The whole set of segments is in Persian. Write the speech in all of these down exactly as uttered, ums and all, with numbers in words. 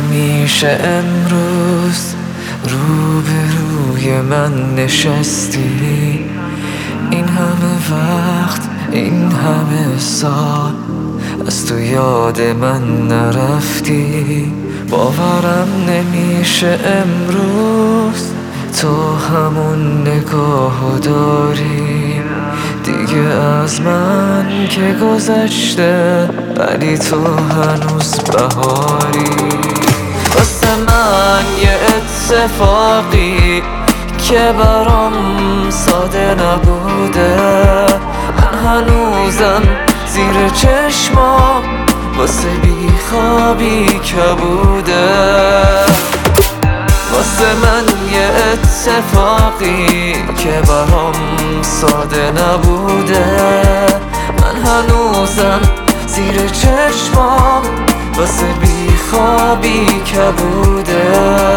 نمیشه امروز روبروی من نشستی؟ این همه وقت، این همه سال از تو یاد من نرفتی. باورم نمیشه امروز تو همون نگاهو داری دیگه از من که گذشته، ولی تو هنوز بهاری. واسه من یه اتفاقی که برام ساده نبوده، من هنوزم زیر چشمام واسه بیخوابی کبوده. واسه من یه اتفاقی که برام ساده نبوده، من هنوزم زیر چشمام واسه بیخوابی کبوده.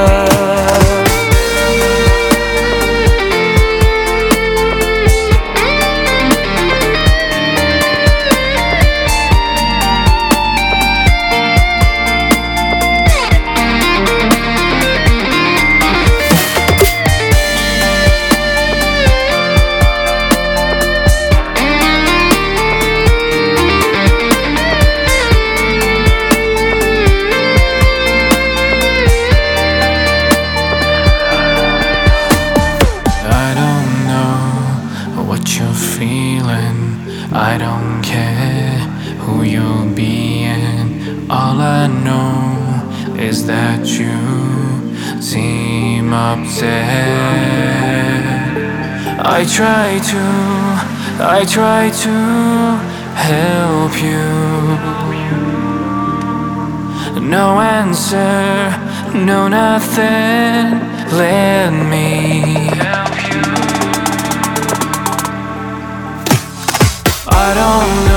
I don't care who you'll be, and all I know is that you seem upset. I try to, I try to help you. No answer, no nothing, let me help you. I don't know